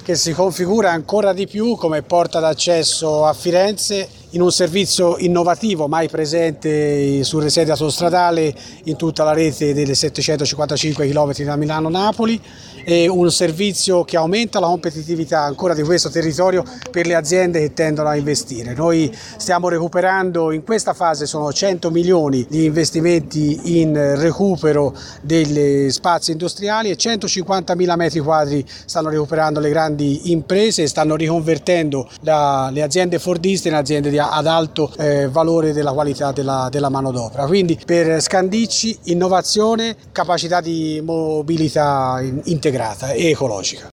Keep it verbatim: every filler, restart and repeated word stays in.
che si configura ancora di più come porta d'accesso a Firenze in un servizio innovativo mai presente sulle sedi autostradali in tutta la rete delle settecentocinquantacinque chilometri da Milano-Napoli, e un servizio che aumenta la competitività ancora di questo territorio per le aziende che tendono a investire. Noi stiamo recuperando, in questa fase sono cento milioni di investimenti in recupero degli spazi industriali e centocinquantamila metri quadri stanno recuperando le grandi imprese e stanno riconvertendo la, le aziende fordiste in aziende di ad alto eh, valore della qualità della, della manodopera. Quindi per Scandicci innovazione, capacità di mobilità integrata e ecologica.